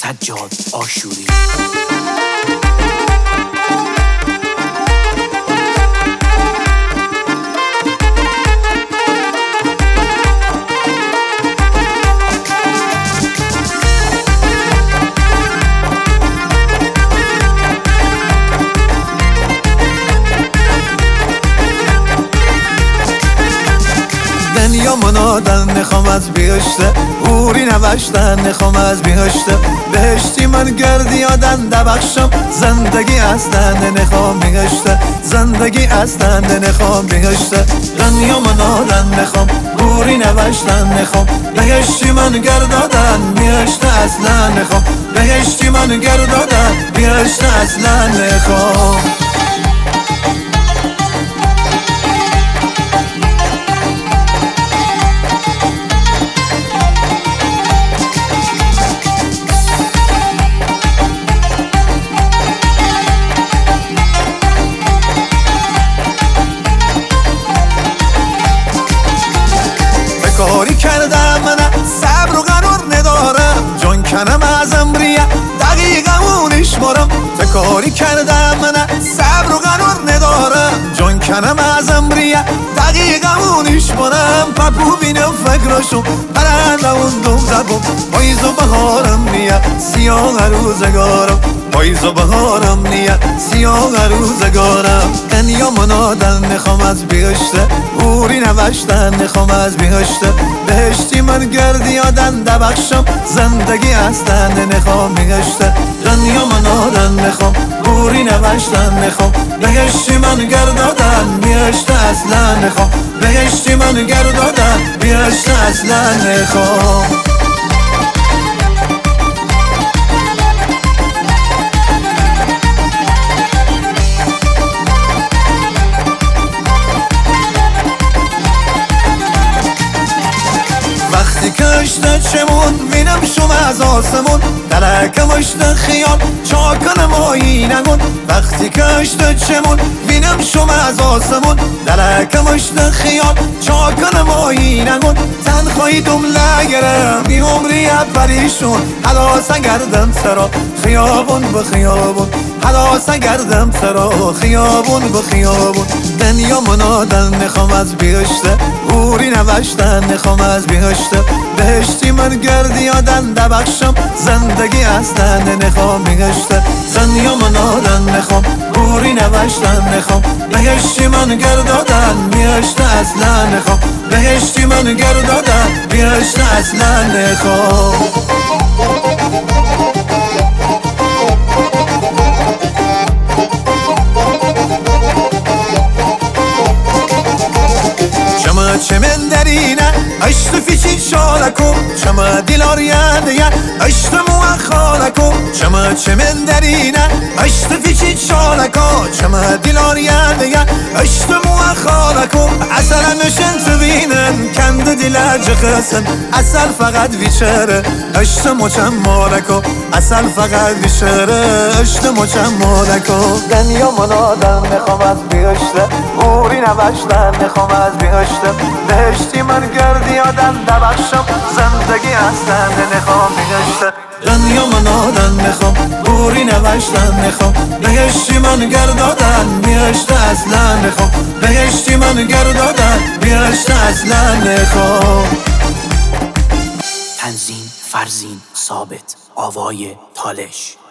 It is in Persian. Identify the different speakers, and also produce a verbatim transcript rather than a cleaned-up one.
Speaker 1: سجاد آشوری.
Speaker 2: دنیا منادن نخوام از بیشته اوری نوشتن نخوام از بیشته بهشتی من گردی آدن دبخشم زندگی اصلا نخوام بیشته زندگی اصلا نخوام بیشته دنیا منادن نخوام اوری نوشتن نخوام بهشتی من گردادن بیشته اصلا نخوام بهشتی من گردادن بیشته اصلا نخوام. کاری کردم من صبر و قرار ندارم جان کنم از امریه دقیقه اونش مارم کاری کردم من صبر و قرار ندارم جان کنم از امریه دقیقه اونش مارم پپو بینم فکرشو پرنده اون دوم زبون پاییز و بهارم نیه سیاه روزگارم پاییز و بهارم نیه سیاه روزگارم دنیا منادن نخوام از بیشته اوری نوشتن نخوام از بیشته بهشتی من گردی آدن دبخشم زندگی اصلا نخوام بیشته دنیا منادن نخوام اوری نوشتن نخوام بهشتی من گردادن بیشته اصلا نخوام بهشتی من گردادن بیشته اصلا نخوام. وقتی کشته چمون وینم شم از آسمون درکم اشت خیال چاکن آینمون وقتی کشته چمون وینم شم از آسمون درکم اشت خیال چاکن آینمون تنخواهی دوم لگرم بی عمری پریشون حلاس گردم سرا خیابون به خیابون حلاس گردم سرا خیابون به خیابون دنیا منادن نخوام از بیشته اوری نوشتن نخوام از بیشته بهشتی من گردی آدن دبخشم زندگی اصلا نخوام بیشته دنیا منادن نخوام اوری نوشتن نخوام بهشتی من گردادن بیشته اصلا نخوام بهشتی من گردادن بیشته اصلا نخوام. چه من درینه اشت فیچی شالکو چما دیلار یادیه اشت مو خالکو چما چه من درینه اشت فیچی شالکو چما دیلار یادیه اشت مو خالکو اصلا نشن تبینن کند دیلا جخسن اصل فقط ویچره اشت مچم مالکو اصل فقط ویچره اشت مچم مالکو دنیا منادن نخوام از بیشته اوری نوشتن نخوام از بیشته بهشتی من گردی آدم دبخشم زندگی اصلا نخوام بیشته دنیا منادن نخوام اوری نوشتن نخوام بهشتی من گردادن بیشته اصلا نخوام بهشتی من گردادن بیشته اصلا نخوام.
Speaker 1: تنظیم فرزین ثابت، آوای تالش.